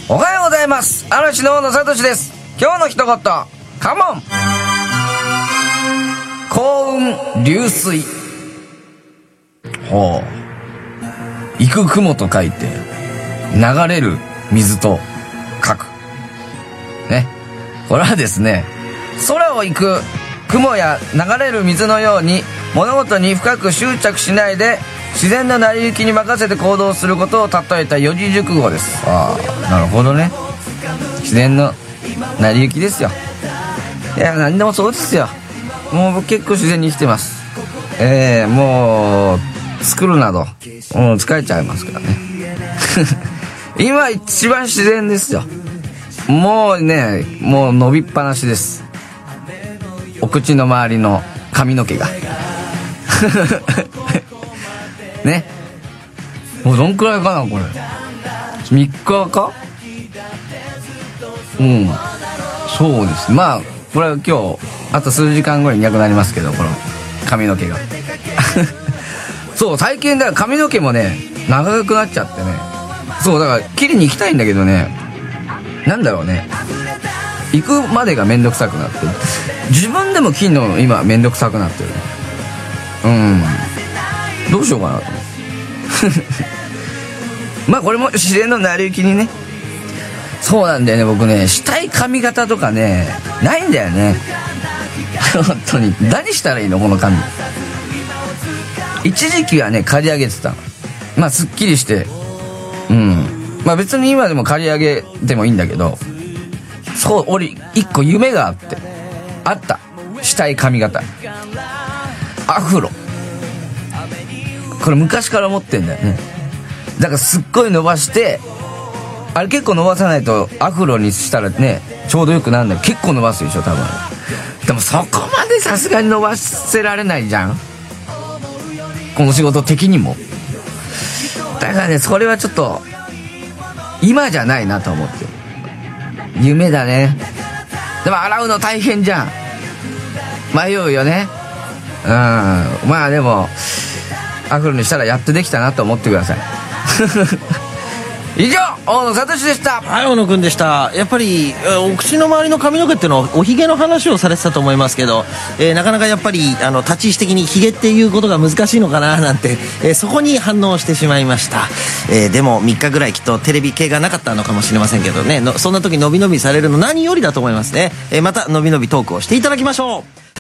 おはようございます。嵐の大野聡です。今日の一言、カモン。幸運流水。ほう。行く雲と書いて、流れる水と書く。ね。これはですね、空を行く雲や流れる水のように物事に深く執着しないで自然の成り行きに任せて行動することを例えた四字熟語です。ああ、なるほどね。自然の成り行きですよ。いや、何でもそうですよ。もう僕結構自然に生きてます。もう作るなどもう疲れちゃいますからね今一番自然ですよ。もうね、もう伸びっぱなしです。お口の周りの髪の毛がね。もうどんくらいかなこれ、3日か。そうです。まあこれは今日あと数時間後にいなくなりますけど、この髪の毛がそう、最近だから髪の毛もね長くなっちゃってね。そうだから切りに行きたいんだけどね、なんだろうね、行くまでがめんどくさくなって、自分でも切るの今めんどくさくなってる。どうしようかなとまあこれも自然の成り行きにね。そうなんだよね、僕ね、したい髪型とかねないんだよね本当に何したらいいのこの髪。一時期はね刈り上げてたの。まあすっきりして、まあ別に今でも刈り上げてもいいんだけど、そう、俺一個夢があった。したい髪型、アフロ。これ昔から思ってんだよね。だからすっごい伸ばして、あれ結構伸ばさないとアフロにしたらねちょうどよくなるんだけど、結構伸ばすでしょ多分。でもそこまでさすがに伸ばせられないじゃん、この仕事的にも。だからね、それはちょっと今じゃないなと思ってる。夢だね。でも洗うの大変じゃん、迷うよね。まあでもアフロにしたらやっとできたなと思ってください以上、大野聡でした。 はい、大野くんでした。やっぱりお口の周りの髪の毛っていうのはおひげの話をされてたと思いますけど、なかなかやっぱり立ち位置的にひげっていうことが難しいのかななんて、そこに反応してしまいました。でも3日ぐらいきっとテレビ系がなかったのかもしれませんけどね、そんな時伸び伸びされるの何よりだと思いますね。また伸び伸びトークをしていただきましょう。